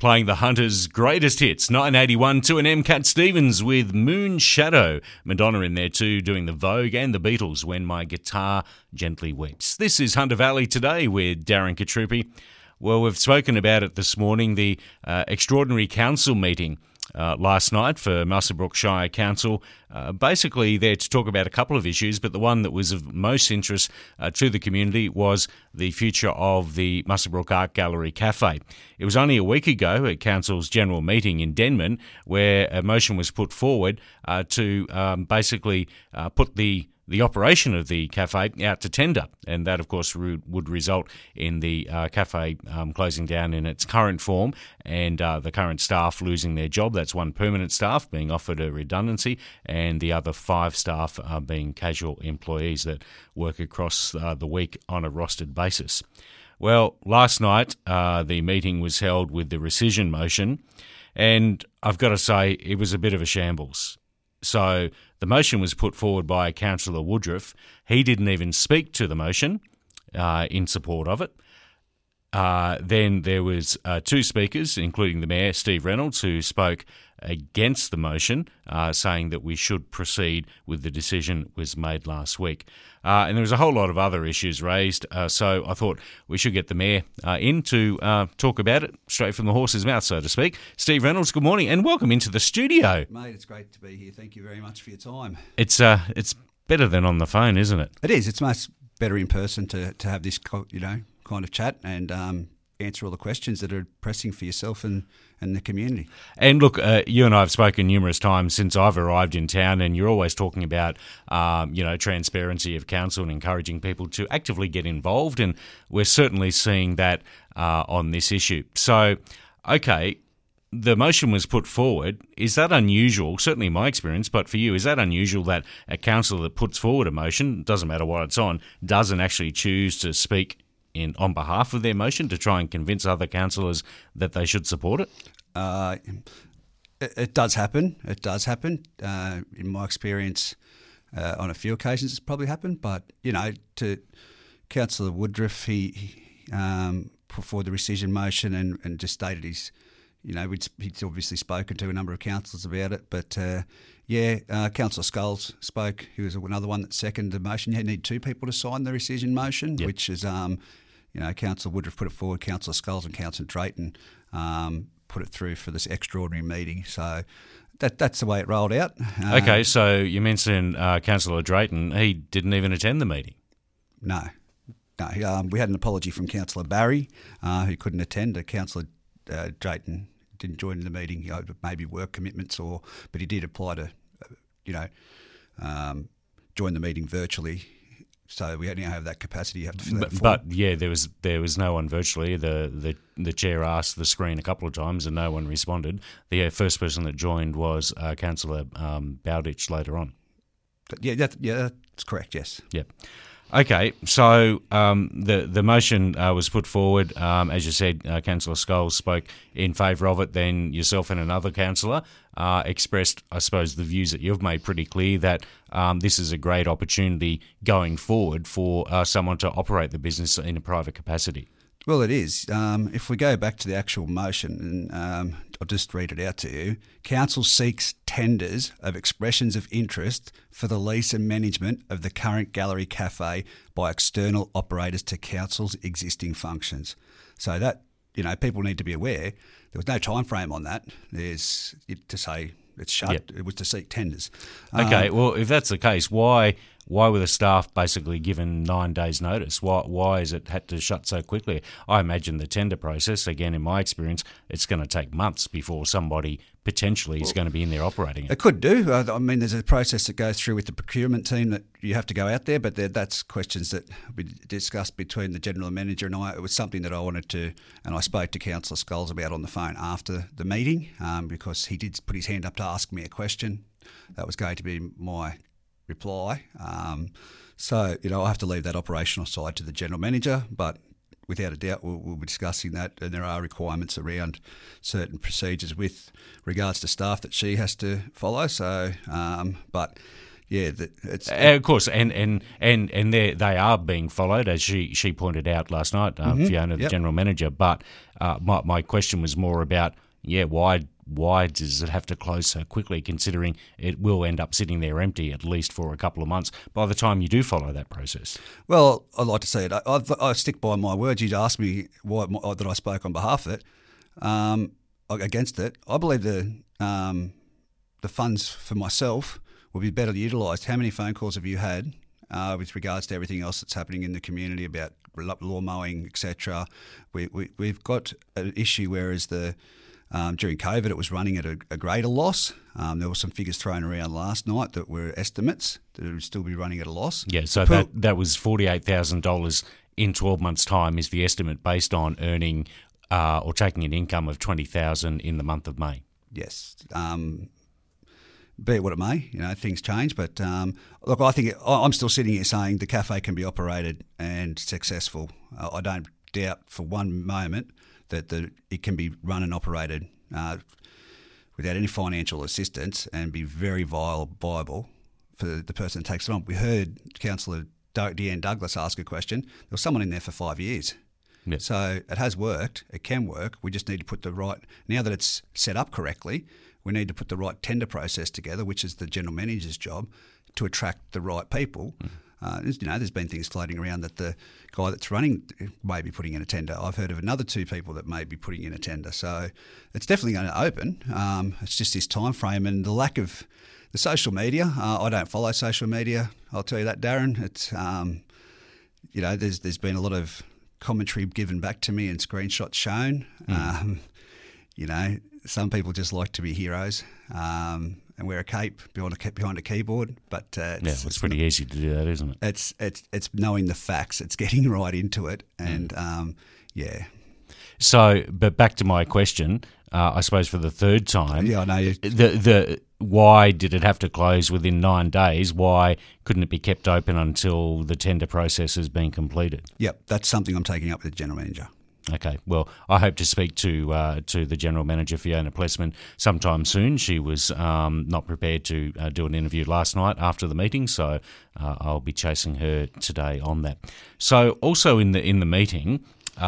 Playing the Hunters' greatest hits, 1981 to an M. Cat Stevens with Moon Shadow. Madonna in there too, doing the Vogue, and the Beatles, When My Guitar Gently Weeps. This is Hunter Valley Today with Darren Katrupi. Well, we've spoken about it this morning, the extraordinary council meeting last night for Muswellbrook Shire Council, basically there to talk about a couple of issues, but the one that was of most interest to the community was the future of the Muswellbrook Art Gallery Cafe. It was only a week ago at Council's general meeting in Denman where a motion was put forward to basically put the operation of the cafe out to tender, and that of course would result in the cafe closing down in its current form and the current staff losing their job. That's one permanent staff being offered a redundancy and the other 5 staff being casual employees that work across the week on a rostered basis. Well, last night the meeting was held with the rescission motion, and I've got to say it was a bit of a shambles. So the motion was put forward by Councillor Woodruff. He didn't even speak to the motion in support of it. Then there was 2 speakers, including the Mayor, Steve Reynolds, who spoke against the motion, saying that we should proceed with the decision that was made last week. And there was a whole lot of other issues raised, so I thought we should get the Mayor in to talk about it straight from the horse's mouth, so to speak. Steve Reynolds, good morning and welcome into the studio. Mate, it's great to be here. Thank you very much for your time. It's better than on the phone, isn't it? It is. It's much better in person to have this kind of chat and answer all the questions that are pressing for yourself and the community. And look, you and I have spoken numerous times since I've arrived in town, and you're always talking about, transparency of council and encouraging people to actively get involved, and we're certainly seeing that on this issue. So, okay, the motion was put forward. Is that unusual? Certainly in my experience, but for you, is that unusual that a council that puts forward a motion, doesn't matter what it's on, doesn't actually choose to speak on behalf of their motion to try and convince other councillors that they should support it? It does happen. It does happen. In my experience, on a few occasions it's probably happened. But, to Councillor Woodruff, he put forward the rescission motion and just stated he's obviously spoken to a number of councillors about it. But, Councillor Sculls spoke. He was another one that seconded the motion. You need 2 people to sign the rescission motion, yep. Which is, Councillor Woodruff put it forward, Councillor Sculls and Councillor Drayton put it through for this extraordinary meeting. So that's the way it rolled out. Okay, so you mentioned Councillor Drayton. He didn't even attend the meeting. No. We had an apology from Councillor Barry, who couldn't attend. Councillor Drayton didn't join the meeting, maybe work commitments, but he did apply to, join the meeting virtually. So we only have that capacity. You have to fill that form. But yeah, there was no one virtually. The chair asked the screen a couple of times and no one responded. The first person that joined was Councillor Bowditch later on. That's correct. Yes. Yep. Okay, so the motion was put forward. As you said, Councillor Sculls spoke in favour of it. Then yourself and another councillor expressed, I suppose, the views that you've made pretty clear that this is a great opportunity going forward for someone to operate the business in a private capacity. Well, it is. If we go back to the actual motion, and I'll just read it out to you. Council seeks tenders of expressions of interest for the lease and management of the current gallery cafe by external operators to Council's existing functions. So that, people need to be aware. There was no time frame on that. There's to say it's shut. Yep. It was to seek tenders. Okay, well, if that's the case, why were the staff basically given 9 days' notice? Why is it had to shut so quickly? I imagine the tender process, again, in my experience, it's going to take months before somebody potentially is going to be in there operating it. It could do. There's a process that goes through with the procurement team that you have to go out there, but that's questions that we discussed between the general manager and I. It was something that I wanted to, and I spoke to Councillor Sculls about on the phone after the meeting because he did put his hand up to ask me a question. That was going to be my reply. So, I have to leave that operational side to the general manager, but without a doubt we'll be discussing that, and there are requirements around certain procedures with regards to staff that she has to follow. So, but yeah, it's Of course, and they are being followed, as she pointed out last night, Fiona, the general manager. But my question was more about, why does it have to close so quickly, considering it will end up sitting there empty at least for a couple of months by the time you do follow that process? Well, I'd like to say it. I stick by my words. You'd asked me why that I spoke on behalf of it, against it. I believe the funds for myself will be better utilised. How many phone calls have you had with regards to everything else that's happening in the community about lawn mowing, etc.? We've got an issue, whereas during COVID it was running at a greater loss. There were some figures thrown around last night that were estimates that it would still be running at a loss. Yeah, so that was $48,000 in 12 months' time is the estimate, based on earning or taking an income of $20,000 in the month of May. Yes. Be it what it may, things change. But look, I think I'm still sitting here saying the cafe can be operated and successful. I don't doubt for one moment that it can be run and operated without any financial assistance and be very viable for the person that takes it on. We heard Councillor Deanne Douglas ask a question. There was someone in there for 5 years. Yeah. So it has worked. It can work. We just need to put now that it's set up correctly, we need to put the right tender process together, which is the general manager's job, to attract the right people. There's been things floating around that the guy that's running may be putting in a tender. I've heard of another 2 people that may be putting in a tender. So it's definitely going to open. It's just this time frame and the lack of the social media. I don't follow social media, I'll tell you that, Darren. It's there's been a lot of commentary given back to me and screenshots shown. Some people just like to be heroes and wear a cape behind a keyboard, but it's pretty easy to do that, isn't it? It's knowing the facts. It's getting right into it, and So, but back to my question, I suppose for the third time. Yeah, I know. Why did it have to close within 9 days? Why couldn't it be kept open until the tender process has been completed? Yep, that's something I'm taking up with the general manager. Okay, well, I hope to speak to the General Manager, Fiona Plessman, sometime soon. She was not prepared to do an interview last night after the meeting, so I'll be chasing her today on that. So also in the meeting,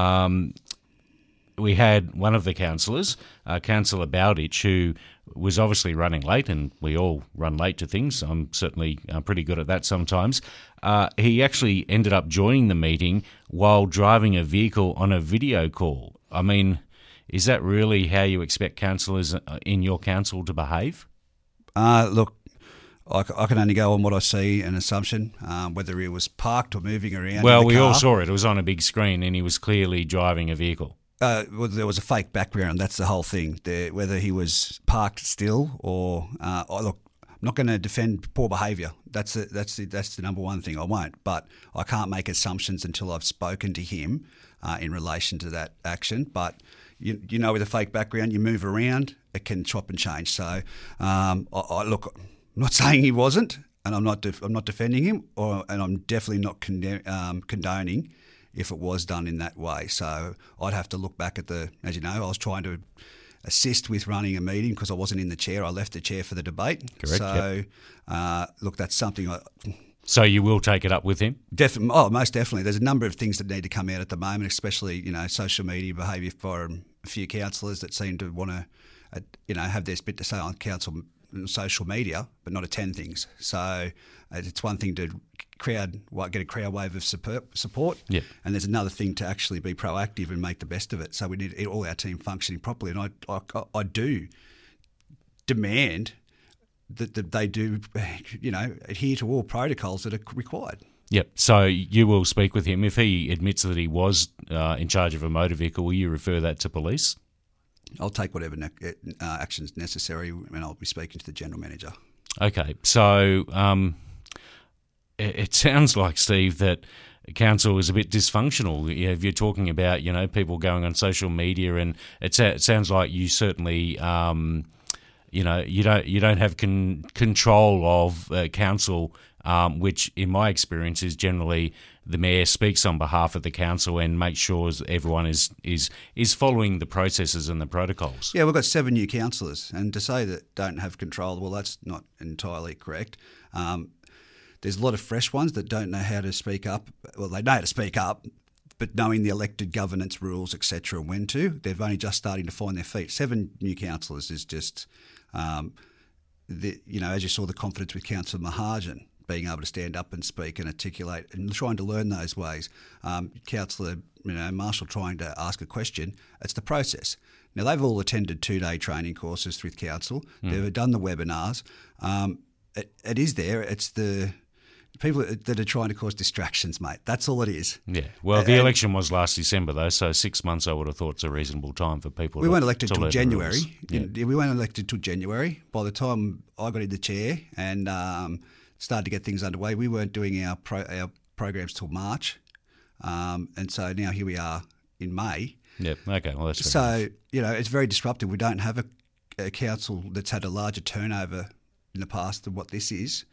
we had one of the councillors, Councillor Bowditch, who was obviously running late, and we all run late to things. I'm certainly pretty good at that sometimes. He actually ended up joining the meeting while driving a vehicle on a video call. I mean, is that really how you expect councillors in your council to behave? Look, I can only go on what I see, an assumption, whether he was parked or moving around. Well, we all saw it. It was on a big screen, and he was clearly driving a vehicle. Well, there was a fake background. That's the whole thing. Whether he was parked still or look, I'm not going to defend poor behaviour. That's the number one thing. I won't. But I can't make assumptions until I've spoken to him in relation to that action. But with a fake background, you move around, it can chop and change. So look, I'm not saying he wasn't, and I'm not defending him, and I'm definitely not condoning if it was done in that way. So I'd have to look back at as you know, I was trying to assist with running a meeting because I wasn't in the chair. I left the chair for the debate. Correct. So, look, that's something So you will take it up with him? Most definitely. There's a number of things that need to come out at the moment, especially, social media behaviour for a few councillors that seem to want to, have their bit to say on council social media, but not attend things. So it's one thing to get a crowd wave of support, yeah. And there's another thing to actually be proactive and make the best of it. So we need all our team functioning properly, and I do demand that they do, adhere to all protocols that are required. Yep. So you will speak with him if he admits that he was in charge of a motor vehicle. Will you refer that to police? I'll take whatever actions necessary, and I'll be speaking to the general manager. Okay. So it sounds like, Steve, that council is a bit dysfunctional. If you're talking about, people going on social media, and it sounds like you certainly, you don't have control of council which in my experience is generally the mayor speaks on behalf of the council and makes sure everyone is following the processes and the protocols. Yeah, we've got 7 new councillors, and to say that don't have control, well, that's not entirely correct. There's a lot of fresh ones that don't know how to speak up. Well, they know how to speak up, but knowing the elected governance rules, etc., and when to, they've only just starting to find their feet. 7 new councillors is just, as you saw the confidence with Councillor Mahajan, being able to stand up and speak and articulate and trying to learn those ways. Councillor Marshall trying to ask a question, it's the process. Now, they've all attended 2-day training courses with council. They've done the webinars. It is there. It's the people that are trying to cause distractions, mate. That's all it is. Yeah. Well, the election was last December, though, so 6 months I would have thought is a reasonable time for people We weren't elected till January. Yeah. We weren't elected till January. By the time I got in the chair and started to get things underway, we weren't doing our programs till March. And so now here we are in May. Yep. Okay. Well, that's so, it's very disruptive. We don't have a council that's had a larger turnover in the past than what this is.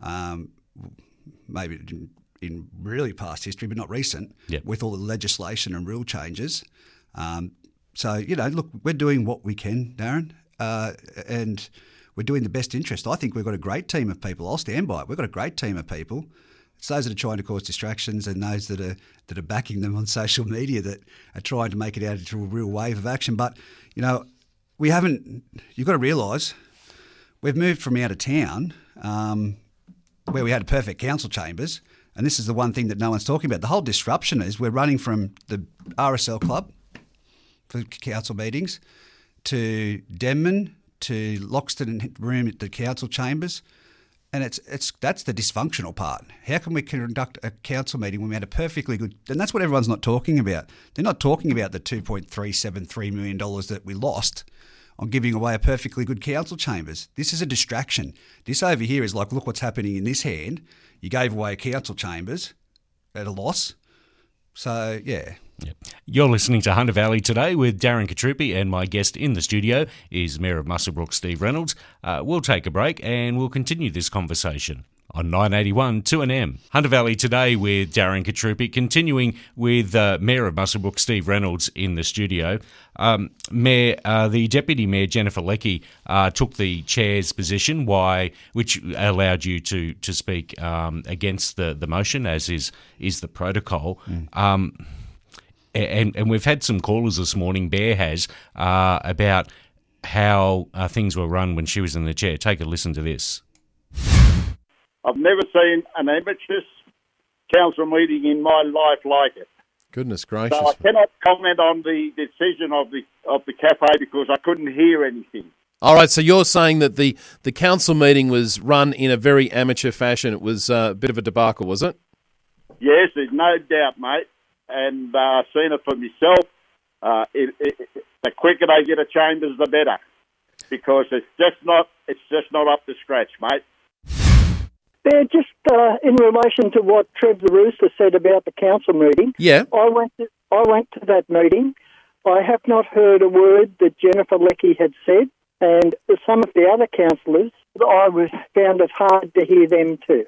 Maybe in really past history, but not recent, with all the legislation and rule changes. Look, we're doing what we can, Darren, and we're doing the best interest. I think we've got a great team of people. I'll stand by it. We've got a great team of people. It's those that are trying to cause distractions and those that are backing them on social media that are trying to make it out into a real wave of action. But, we haven't – you've got to realise we've moved from out of town where we had perfect council chambers, and this is the one thing that no one's talking about. The whole disruption is we're running from the RSL club for council meetings to Denman to Loxton room at the council chambers, and that's the dysfunctional part. How can we conduct a council meeting when we had a perfectly good... And that's what everyone's not talking about. They're not talking about the $2.373 million that we lost on giving away a perfectly good council chambers. This is a distraction. This over here is like, look what's happening in this hand. You gave away council chambers at a loss. So, yeah. Yep. You're listening to Hunter Valley Today with Darren Katrupi, and my guest in the studio is Mayor of Muswellbrook, Steve Reynolds. We'll take a break and we'll continue this conversation on 981 2NM. Hunter Valley Today with Darren Katrupi, continuing with Mayor of Muswellbrook, Steve Reynolds, in the studio. Mayor, the Deputy Mayor, Jennifer Leckie, took the chair's position, which allowed you to speak against the motion, as is the protocol. And we've had some callers this morning, Bear has, about how things were run when she was in the chair. Take a listen to this. I've never seen an amateur council meeting in my life like it. Goodness gracious. So I cannot comment on the decision of the cafe because I couldn't hear anything. All right, so you're saying that the council meeting was run in a very amateur fashion. It was a bit of a debacle, was it? Yes, there's no doubt, mate. And I've seen it for myself. The quicker they get a chambers, the better, because it's just not up to scratch, mate. Yeah, just in relation to what Trev the Rooster said about the council meeting. Yeah, I went to that meeting. I have not heard a word that Jennifer Leckie had said, and some of the other councillors, I found it hard to hear them too.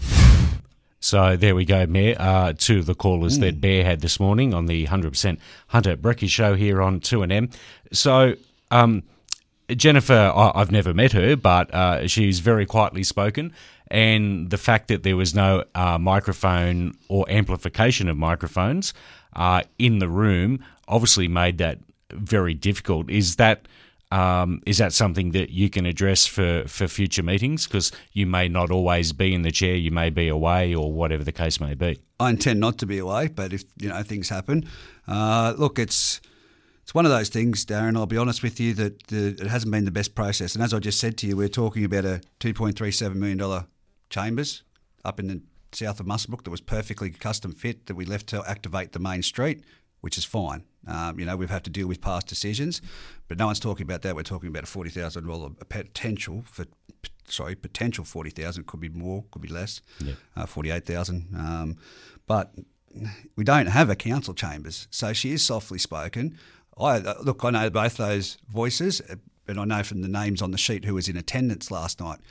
So there we go, Mayor, to the callers that Bear had this morning on the 100% Hunter Brecky show here on 2NM. So Jennifer, I've never met her, but she's very quietly spoken, and the fact that there was no microphone or amplification of microphones in the room obviously made that very difficult. Is that something that you can address for future meetings? Because you may not always be in the chair, you may be away, or whatever the case may be. I intend not to be away, but if things happen, look, it's one of those things, Darren. I'll be honest with you that it hasn't been the best process. And as I just said to you, we're talking about a $2.37 million chambers up in the south of Muswellbrook that was perfectly custom fit that we left to activate the main street, which is fine. We've had to deal with past decisions, but no one's talking about that. We're talking about a $40,000 potential potential 40,000. Could be more, could be less. Yeah. 48,000. But we don't have a council chambers, so she is softly spoken. I know both those voices, and I know from the names on the sheet who was in attendance last night.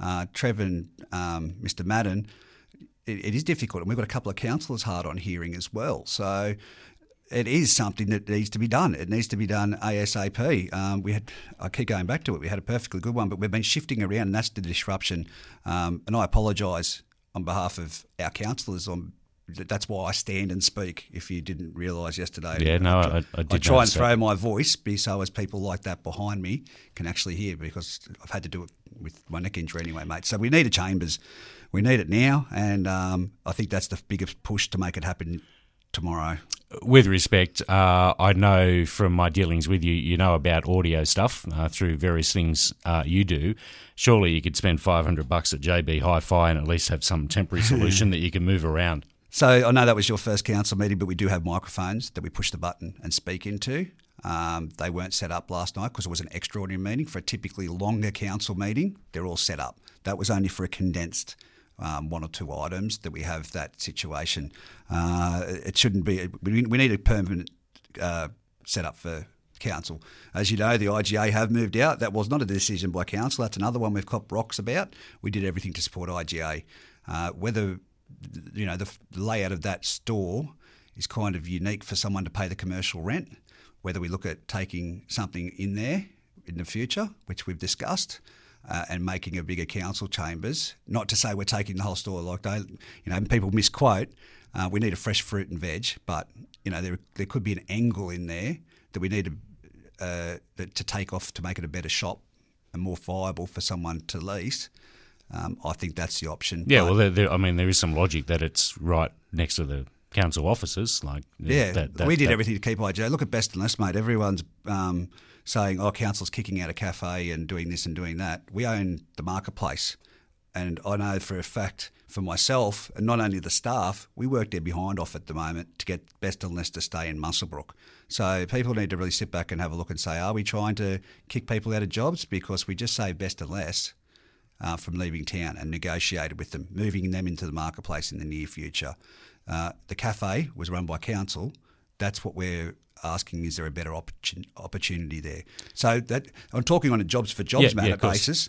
Trev and Mr. Madden, it is difficult, and we've got a couple of councillors hard on hearing as well. So it is something that needs to be done. It needs to be done ASAP. I keep going back to it. We had a perfectly good one, but we've been shifting around, and that's the disruption. And I apologise on behalf of our councillors. That's why I stand and speak. If you didn't realise yesterday, Yeah, no, I did. I try and throw my voice, so as people like that behind me can actually hear, because I've had to do it with my neck injury anyway, mate. So we need a Chambers. We need it now, and I think that's the biggest push to make it happen tomorrow. With respect, I know from my dealings with you, you know about audio stuff through various things you do. Surely you could spend $500 at JB Hi-Fi and at least have some temporary solution that you can move around. So I know that was your first council meeting, but we do have microphones that we push the button and speak into. They weren't set up last night because it was an extraordinary meeting. For a typically longer council meeting, they're all set up. That was only for a condensed one or two items that we have that situation. It shouldn't be. We need a permanent setup for council. As you know, the IGA have moved out. That was not a decision by council. That's another one we've copped rocks about. We did everything to support IGA. Whether the layout of that store is kind of unique for someone to pay the commercial rent. Whether we look at taking something in there in the future, which we've discussed, and making a bigger council chambers. Not to say we're taking the whole store, like people misquote. We need a fresh fruit and veg, but there could be an angle in there that we need to take off to make it a better shop and more viable for someone to lease. I think that's the option. Yeah, well, there is some logic that it's right next to the council offices. We did everything to keep IGA. Look at Best and Less, mate. Everyone's saying, council's kicking out a cafe and doing this and doing that. We own the marketplace. And I know for a fact, for myself, and not only the staff, we work their behind off at the moment to get Best and Less to stay in Muswellbrook. So people need to really sit back and have a look and say, are we trying to kick people out of jobs? Because we just saved Best and Less from leaving town and negotiated with them, moving them into the marketplace in the near future. The cafe was run by council. That's what we're asking, is there a better opportunity there? So that I'm talking on a jobs for jobs matter basis.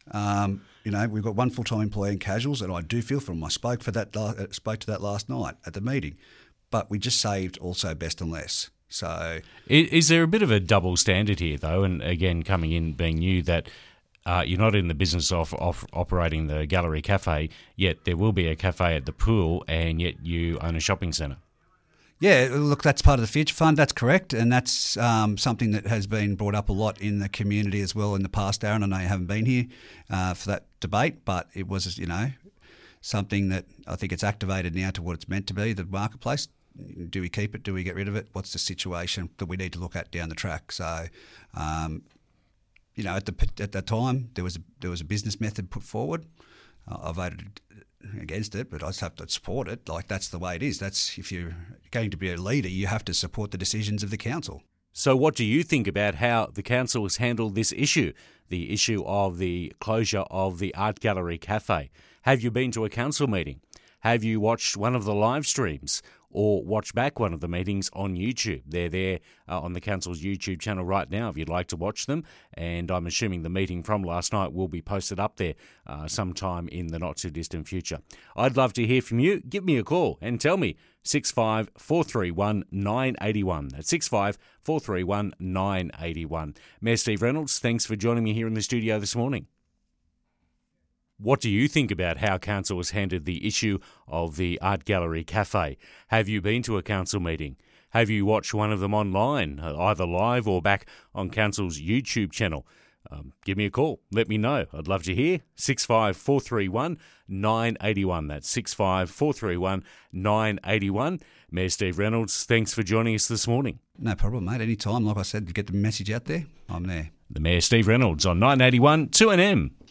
We've got one full-time employee in casuals, and I do feel for them. I spoke to that last night at the meeting, but we just saved also Best and Less. So is there a bit of a double standard here, though? And again, coming in being new, that you're not in the business of operating the Gallery Cafe, yet there will be a cafe at the pool, and yet you own a shopping centre. Yeah, look, that's part of the Future Fund. That's correct, and that's something that has been brought up a lot in the community as well in the past, Aaron. I know you haven't been here for that debate, but it was, something that I think it's activated now to what it's meant to be, the marketplace. Do we keep it? Do we get rid of it? What's the situation that we need to look at down the track? So, at that time, there was a business method put forward. I voted against it, but I just have to support it. Like, that's the way it is. That's, if you're going to be a leader, you have to support the decisions of the council. So what do you think about how the council has handled this issue, the issue of the closure of the Art Gallery Cafe? Have you been to a council meeting? Have you watched one of the live streams or watch back one of the meetings on YouTube? They're there on the council's YouTube channel right now if you'd like to watch them. And I'm assuming the meeting from last night will be posted up there sometime in the not-too-distant future. I'd love to hear from you. Give me a call and tell me. 65 431 981. That's 65 431 981. Mayor Steve Reynolds, thanks for joining me here in the studio this morning. What do you think about how council has handled the issue of the Art Gallery Cafe? Have you been to a council meeting? Have you watched one of them online, either live or back on council's YouTube channel? Give me a call. Let me know. I'd love to hear. 65 431 981. That's 65 431 981. Mayor Steve Reynolds, thanks for joining us this morning. No problem, mate. Anytime, like I said, to get the message out there, I'm there. The Mayor Steve Reynolds on 981 2NM.